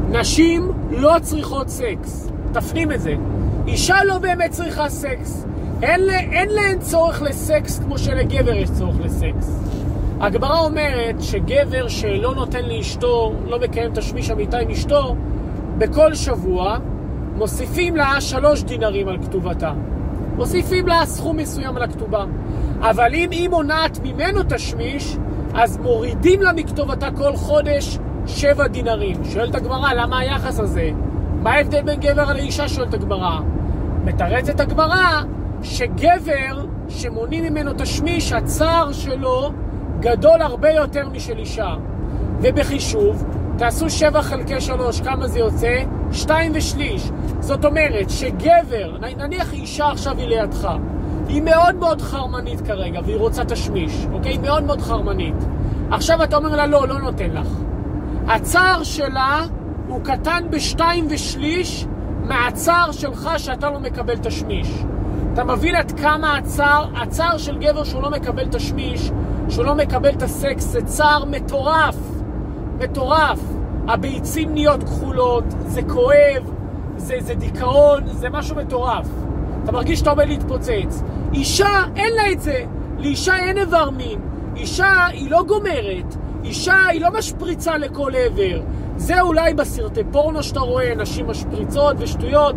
נשים לא צריכות סקס. תפנים את זה. אישה לא באמת צריכה סקס. אין להן צורך לסקס כמו שלגבר יש צורך לסקס. הגמרא אומרת שגבר שלא נותן לאשתו, לא מקיים תשמיש אמיתי עם אשתו, בכל שבוע מוסיפים לה 3 דינרים על כתובתה. מוסיפים לה סכום מסוים על הכתובה. אבל אם היא מונעת ממנו תשמיש, אז מורידים לה מכתובתה כל חודש 7 דינרים. שואלת הגמרא, למה היחס הזה? מה ההבדל בין גבר לאישה? שואלת הגמרא. מתרצת הגמרא שגבר שמונים ממנו תשמיש, הצער שלו גדול הרבה יותר משל אישה. ובחישוב, תעשו 7 חלקי 3, כמה זה יוצא? 2/3. זאת אומרת שגבר, נניח אישה עכשיו היא לידך, היא מאוד מאוד חרמנית כרגע, והיא רוצה תשמיש, אוקיי? היא מאוד מאוד חרמנית. עכשיו אתה אומר לה, לא נותן לך. הצער שלה הוא קטן ב2/3 מהצער שלך שאתה לא מקבל תשמיש. אתה מבין עד כמה הצער של גבר שהוא לא מקבל תשמיש, שהוא לא מקבל את הסקס, זה צער מטורף. מטורף. הביצים נהיות כחולות, זה כואב, זה דיכאון, זה משהו מטורף. אתה מרגיש שאתה עומד להתפוצץ. אישה אין לה את זה. לאישה אין איבר מין. אישה היא לא גומרת. אישה היא לא משפריצה לכל עבר. זה אולי בסרטי פורנו שאתה רואה, נשים משפריצות ושטויות.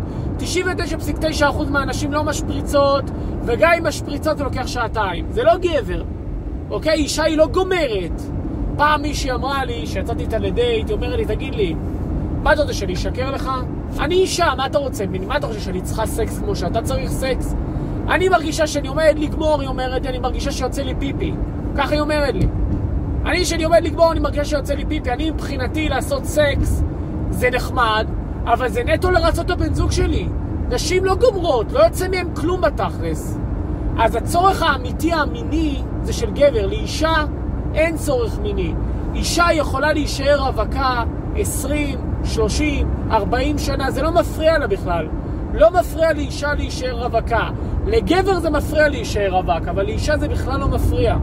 99.9% מהנשים לא משפריצות, וגם אם משפריצות זה לוקח 2 זה לא גבר. אוקיי? אישה היא לא גומרת. פעם מישהי אמרה לי, שיצאתי איתה לדייט, היא אומרת לי, תגיד לי, מה אתה רוצה שאני אשקר לך? אני אישה, מה אתה רוצה? מה אתה חושב שאני צריכה סקס כמו שאתה צריך סקס? אני מרגישה שאני עומד לגמור, היא אומרת לי, אני מרגישה שיוצא לי פיפי. ככה היא אומרת לי. שאני עומד לגמור, אני מרגישה שיוצא לי פיפי. אני מבחינתי לעשות סקס, זה נחמד, אבל זה נטו לרצות הבן זוג שלי. נשים לא גומרות, לא יוצא מהם כלום בתכלס. אז הצורך האמיתי המיני זה של גבר. לאישה אין צורך מיני. אישה יכולה להישאר רווקה 20, 30, 40 שנה, זה לא מפריע לה בכלל. לא מפריע לאישה להישאר רווקה. לגבר זה מפריע להישאר רווק, אבל לאישה זה בכלל לא מפריע.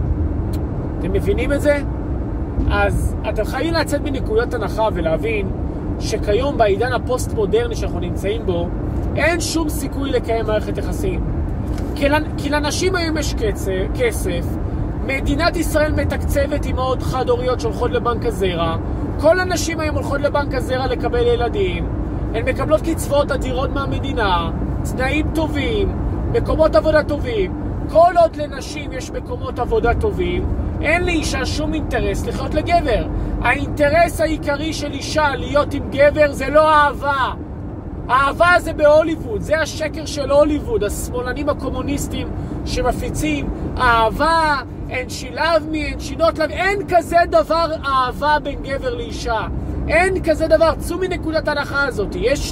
אתם מבינים את זה? אז אתם חייבים לצאת מנקודת הנחה ולהבין שכיום בעידן הפוסט-מודרני שאנחנו נמצאים בו, אין שום סיכוי לקיים מערכת יחסים. כי לנשים היום יש כסף, מדינת ישראל מתקצבת אימהות חד-הוריות שהולכות לבנק הזרע, כל הנשים היום הולכות לבנק הזרע לקבל ילדים, הן מקבלות קצבאות אדירות מהמדינה, תנאים טובים, מקומות עבודה טובים. כל עוד לנשים יש מקומות עבודה טובים, אין לאישה שום אינטרס לחיות לגבר. האינטרס העיקרי של אישה להיות עם גבר זה לא אהבה. אהבה זה בהוליווד, זה השקר של הוליווד, השמאלנים הקומוניסטים שמפיצים אהבה, אין שילב מי, אין שינות לב, אין כזה דבר אהבה בין גבר לאישה. אין כזה דבר, צאו מנקודת ההנחה הזאת.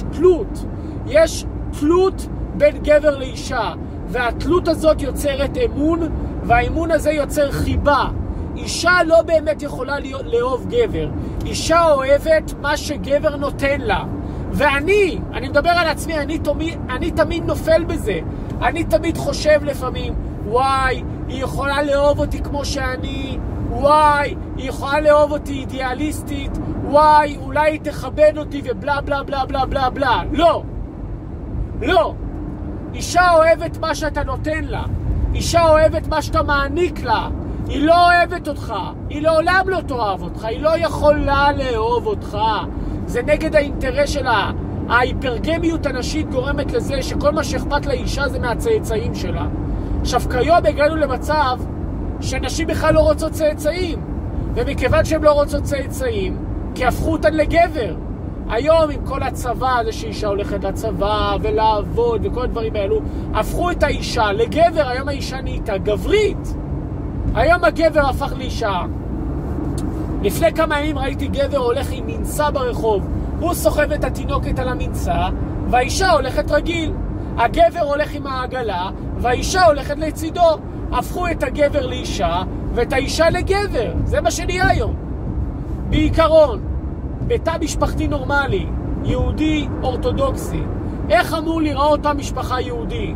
יש תלות בין גבר לאישה, והתלות הזאת יוצרת אמון, והאמון הזה יוצר חיבה. אישה לא באמת יכולה לאהוב גבר. אישה אוהבת מה שגבר נותן לה. ואני מדבר על עצמי, אני תמיד נופל בזה. אני תמיד חושב לפעמים, וואי, היא יכולה לאהוב אותי כמו שאני, וואי, היא יכולה לאהוב אותי אידיאליסטית, וואי, אולי היא תכבד אותי ובלה בלה בלה בלה בלה בלה. לא. אישה אוהבת מה שאתה נותן לה. אישה אוהבת מה שאתה מעניק לה. היא לא אוהבת אותך. היא לעולם לא תאהב אותך. היא לא יכולה לאהוב אותך. זה נגד האינטרס שלה. ההיפרגמיות הנשית גורמת לזה שכל מה שאכפת לאישה זה מהצאצאים שלה. עכשיו, כיום הגענו למצב שנשים בכלל לא רוצות צאצאים. ומכיוון שהן לא רוצות צאצאים, כי הפכו אותן לגבר. היום עם כל הצבא, זה שאישה הולכת לצבא ולעבוד וכל הדברים האלו, הפכו את האישה לגבר. היום האישה נהייתה גברית. היום הגבר הפך לאישה. לפני כמה ימים ראיתי גבר הולך עם מנסה ברחוב. הוא סוחב את התינוקת על המנסה, והאישה הולכת רגיל. הגבר הולך עם העגלה, והאישה הולכת לצידו. הפכו את הגבר לאישה, ואת האישה לגבר. זה מה שנהיה היום. בעיקרון, בתא משפחתי נורמלי, יהודי אורתודוקסי, איך אמור לראות אותה משפחה יהודי?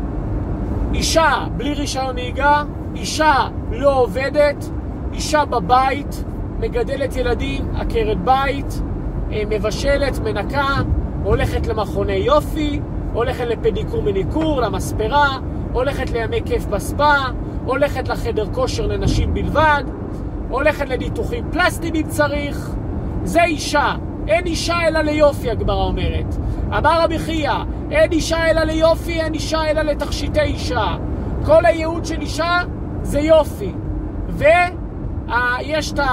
אישה בלי רישיון נהיגה, אישה לא עובדת, אישה בבית, מגדלת ילדים, עקרת בית, מבשלת, מנקה, הולכת למכוני יופי, הולכת לפדיקור מניקור, למספרה, הולכת לימי כיף בספה, הולכת לחדר כושר לנשים בלבד, הולכת לניתוחים פלסטיים אם צריך. זה אישה. אין אישה אלא ליופי, הגמרא אומרת. אמר רבי חייא, אין אישה אלא ליופי, אין אישה אלא לתכשיטי אישה. כל הייעוד של אישה זה יופי. ויש את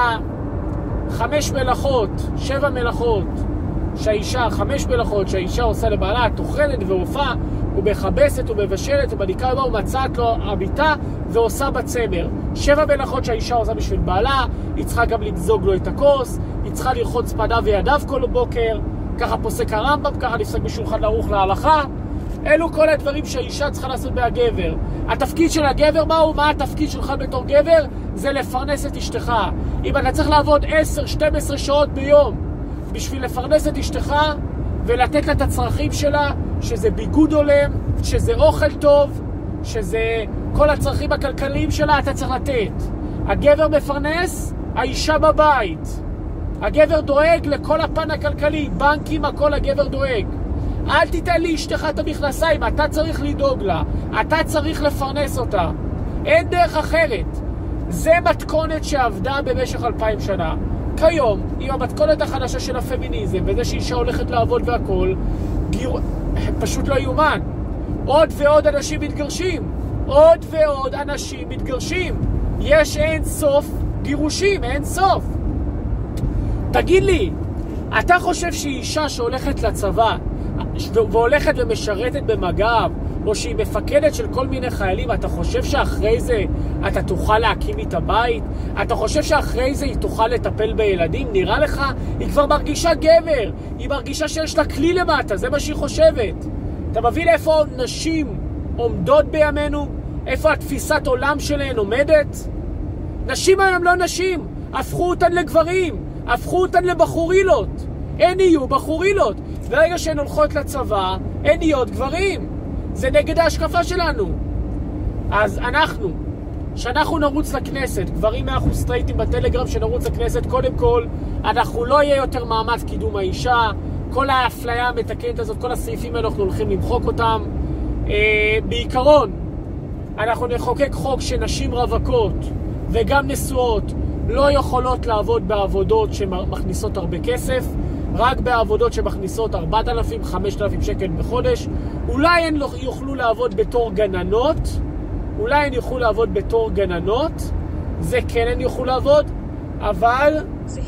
5 מלאכות, 7 מלאכות שהאישה, 5 מלאכות שהאישה עושה לבעלה, תוכנת ועופה, ומחבסת ומבשלת ומדיקה בה ומצאת לו הביתה ועושה בצמר. 7 מלאכות שהאישה עושה בשביל בעלה, היא צריכה גם לגזוג לו את הכוס, היא צריכה לרחוץ פניו וידיו כל בוקר, ככה פוסק הרמב"ם, ככה נפסק בשולחן ערוך להלכה. אלו כל הדברים שהאישה צריכה לעשות בהגבר. התפקיד של הגבר מהו? מה התפקיד שלך בתור גבר? זה לפרנס את אשתך. אם אתה צריך לעבוד 10-12 שעות ביום בשביל לפרנס את אשתך ולתת לה את הצרכים שלה, שזה ביגוד הולם, שזה אוכל טוב, שזה כל הצרכים הכלכליים שלה, אתה צריך לתת. הגבר מפרנס, האישה בבית. הגבר דואג לכל הפן הכלכלי, בנקים, הכל הגבר דואג. אל תיתן לי אשתך את המכנסיים, אתה צריך לדאוג לה, אתה צריך לפרנס אותה. אין דרך אחרת. זה מתכונת שעבדה במשך 2000 שנה. כיום, עם המתכונת החדשה של הפמיניזם, וזה שאישה הולכת לעבוד והכל, פשוט לא יאומן. עוד ועוד אנשים מתגרשים. עוד ועוד אנשים מתגרשים. יש אין סוף גירושים, אין סוף. תגיד לי, אתה חושב שאישה שהולכת לצבא, והולכת ומשרתת במג"ב, או שהיא מפקדת של כל מיני חיילים, אתה חושב שאחרי זה אתה תוכל להקים איתה בית? אתה חושב שאחרי זה היא תוכל לטפל בילדים? נראה לך? היא כבר מרגישה גבר, היא מרגישה שיש לה כלי למטה, זה מה שהיא חושבת. אתה מבין איפה נשים עומדות בימינו? איפה התפיסת עולם שלהן עומדת? נשים היום לא נשים, הפכו אותן לגברים, הפכו אותן לבחורילות. הן יהיו בחורילות. ברגע שהן הולכות לצבא, הן יהיו גברים. זה נגד ההשקפה שלנו. אז שאנחנו נרוץ לכנסת, גברים 100% סטרייטים בטלגרם שנרוץ לכנסת, קודם כל, אנחנו לא יהיה יותר מעמד קידום האישה, כל האפליה המתקנת הזאת, כל הסעיפים האלה אנחנו הולכים למחוק אותם. בעיקרון, אנחנו נחוקק חוק שנשים רווקות וגם נשואות לא יכולות לעבוד בעבודות שמכניסות הרבה כסף, רק בעבודות שמכניסות 4,000-5,000 שקל בחודש. אולי הן יוכלו לעבוד בתור גננות, זה כן הן יוכלו לעבוד, אבל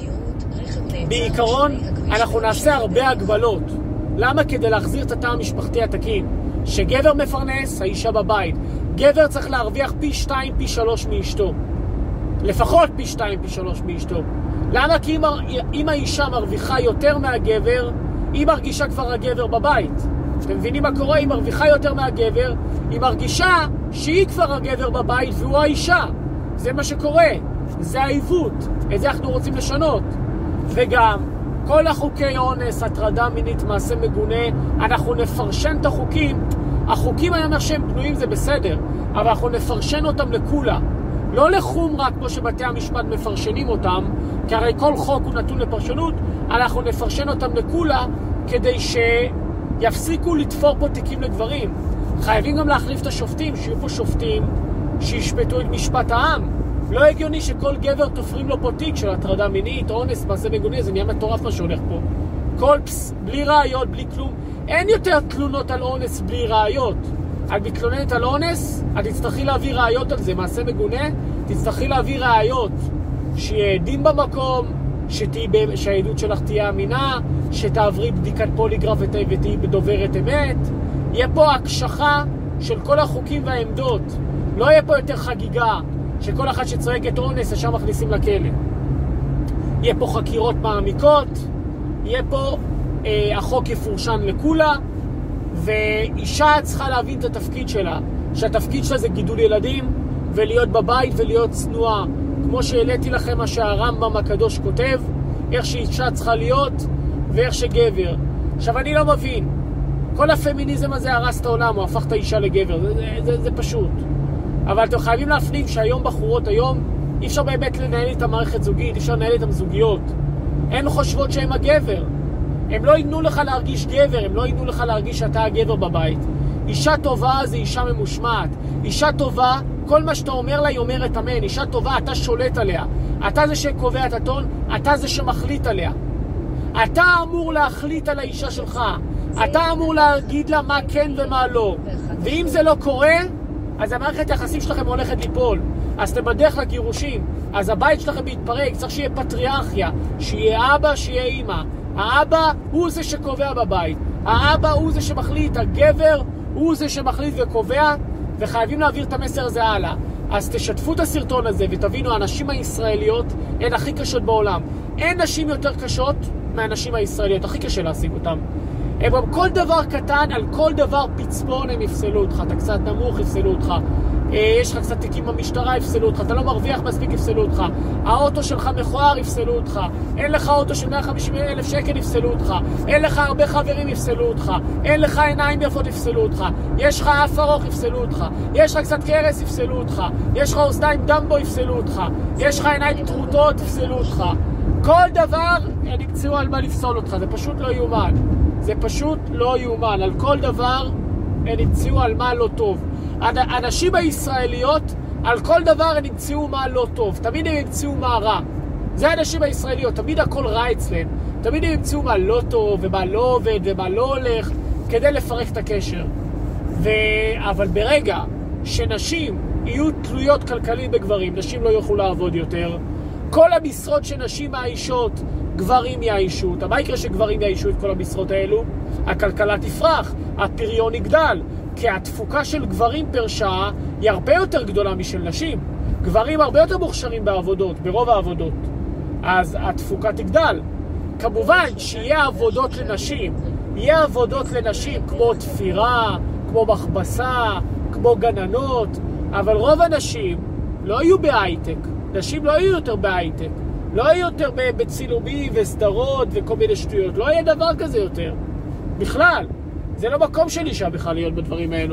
בעיקרון אנחנו נעשה הרבה הגבלות. למה? כדי להחזיר את התא המשפחתי התקין. שגבר מפרנס, האישה בבית. גבר צריך להרוויח פי 2, פי 3 מאשתו. לפחות פי 2, פי 3 מאשתו. למה? כי אם האישה מרוויחה יותר מהגבר, היא מרגישה כבר הגבר בבית. אתם מבינים מה קורה? היא מרוויחה יותר מהגבר, היא מרגישה שהיא כבר הגבר בבית והוא האישה. זה מה שקורה. זה העיוות. את זה אנחנו רוצים לשנות. וגם, כל החוקי אונס, הטרדה מינית, מעשה מגונה, אנחנו נפרשן את החוקים. החוקים אני אומר שהם בנויים זה בסדר, אבל אנחנו נפרשן אותם לכולה. לא לחומרה כמו שבתי המשפט מפרשנים אותם, כי הרי כל חוק הוא נתון לפרשנות, אנחנו נפרשן אותם לכולה כדי שיפסיקו לתפור פה תיקים לגברים. חייבים גם להחליף את השופטים, שיהיו פה שופטים שישפטו את משפט העם. לא הגיוני שכל גבר תופרים לו פה תיק של הטרדה מינית, אונס, מעשה מגונה, זה נהיה מטורף מה שהולך פה. בלי ראיות, בלי כלום. אין יותר תלונות על אונס בלי ראיות. את מתלוננת על אונס, את תצטרכי להביא ראיות על זה, מעשה מגונה, תצטרכי להביא ראיות, שיהיה עדים במקום, שהעדות שלך תהיה אמינה, שתעברי בדיקת פוליגרף ותהיי בדוברת אמת. יהיה פה הקשחה של כל החוקים והעמדות. לא יהיה פה יותר חגיגה, שכל אחד שצועקת אונס, השם מכניסים לכלא. יהיה פה חקירות מעמיקות, יהיה פה, החוק יפורשן לכולה, ואישה צריכה להבין את התפקיד שלה, שהתפקיד שלה זה גידול ילדים, ולהיות בבית ולהיות צנועה. כמו שהעליתי לכם מה שהרמב"ם הקדוש כותב, איך שאישה צריכה להיות, ואיך שגבר. עכשיו אני לא מבין, כל הפמיניזם הזה הרס את העולם, הוא הפך את האישה לגבר, זה פשוט. אבל אתם חייבים להפנים שהיום בחורות היום, אי אפשר באמת לנהל את המערכת זוגית, אי אפשר לנהל את המזוגיות. הן חושבות שהן הגבר. הם לא ייתנו לך להרגיש גבר, הם לא ייתנו לך להרגיש שאתה הגבר בבית. אישה טובה זה אישה ממושמעת. אישה טובה, כל מה שאתה אומר לה היא אומרת אמן. אישה טובה, אתה שולט עליה. אתה זה שקובע את הטון, אתה זה שמחליט עליה. אתה אמור להחליט על האישה שלך. אתה אמור להגיד לה מה כן ומה לא. ואם זה לא קורה, אז המערכת היחסים שלכם הולכת ליפול. אז אתם בדרך לגירושים. אז הבית שלכם מתפרק, צריך שיהיה פטריארכיה. שיהיה אבא, שיהיה אמא. האבא הוא זה שקובע בבית. האבא הוא זה שמחליט. הגבר הוא זה שמחליט וקובע. וחייבים להעביר את המסר הזה הלאה. אז תשתפו את הסרטון הזה ותבינו, הנשים הישראליות הן הכי קשות בעולם. אין נשים יותר קשות מהנשים הישראליות. הכי קשה להשיג אותן. הם כל דבר קטן, על כל דבר פצפון הם יפסלו אותך. אתה קצת נמוך, יפסלו אותך. יש לך קצת תיקים במשטרה, יפסלו אותך. אתה לא מרוויח מספיק, יפסלו אותך. האוטו שלך מכוער, יפסלו אותך. אין לך אוטו של 150,000 שקל, יפסלו אותך. אין לך הרבה חברים, יפסלו אותך. אין לך עיניים יפות, יפסלו אותך. יש לך אף ארוך, יפסלו אותך. יש לך קצת קרס, יפסלו אותך. יש לך אוזניים דמבו, יפסלו אותך. יש לך עיניים טרוטות, יפסלו אותך. כל דבר הם ימצאו על מה לפסול אותך. זה פשוט לא יאומן. זה פשוט לא יאומן. על כל דבר הם ימצאו על מה לא טוב. הנשים הישראליות, על כל דבר הם ימצאו מה לא טוב. תמיד הם ימצאו מה רע. זה הנשים הישראליות. תמיד הכל רע אצלם. תמיד הם ימצאו מה לא טוב ומה לא עובד ומה לא הולך כדי לפרק את הקשר. אבל ברגע שנשים יהיו תלויות כלכלית בגברים, נשים לא יוכלו לעבוד יותר. כל המשרות שנשים מאיישות, גברים יאיישו אותה. מה יקרה שגברים יאיישו את כל המשרות האלו? הכלכלה תפרח, הפריון יגדל, כי התפוקה של גברים פר שעה היא הרבה יותר גדולה משל נשים. גברים הרבה יותר מוכשרים בעבודות, ברוב העבודות. אז התפוקה תגדל. כמובן שיהיה עבודות לנשים. יהיה עבודות לנשים כמו תפירה, כמו מחבסה, כמו גננות, אבל רוב הנשים לא יהיו בהייטק. נשים לא יהיו יותר בהייטק. לא יהיו יותר בצילומים וסדרות וכל מיני שטויות. לא יהיה דבר כזה יותר. בכלל. זה לא מקום של אישה בכלל להיות בדברים האלו.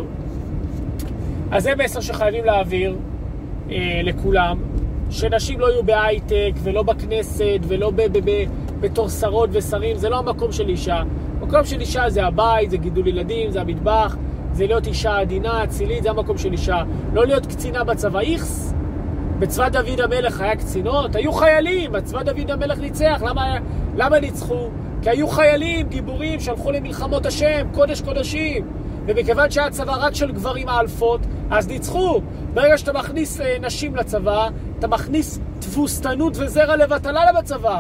אז זה מסר שחייבים להעביר לכולם. שנשים לא יהיו בהייטק ולא בכנסת ולא בתור שרות ושרים. זה לא המקום של אישה. המקום של אישה זה הבית, זה גידול ילדים, זה המטבח. זה להיות אישה עדינה, אצילית, זה המקום של אישה. לא להיות קצינה בצבא. איכס. בצבא דוד המלך היה קצינות, היו חיילים, הצבא דוד המלך ניצח. למה ניצחו? כי היו חיילים, גיבורים, שהלכו למלחמות השם, קודש קודשים. ומכיוון שהיה צבא רק של גברים האלפות, אז ניצחו. ברגע שאתה מכניס נשים לצבא, אתה מכניס תבוסתנות וזרע לבטלה בצבא.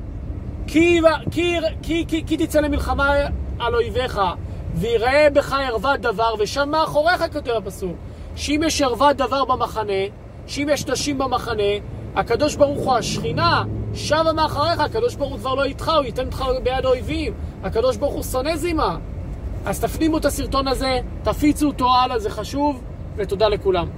כי תצא למלחמה על אויביך, ויראה בך ערוות דבר, ושם מאחוריך כותב הפסוק. שאם יש ערוות דבר במחנה, שאם יש נשים במחנה, הקדוש ברוך הוא השכינה שבה מאחריך. הקדוש ברוך הוא כבר לא איתך, הוא ייתן לך ביד האויבים. הקדוש ברוך הוא שונא זימה. אז תפנימו את הסרטון הזה, תפיצו אותו הלאה, זה חשוב, ותודה לכולם.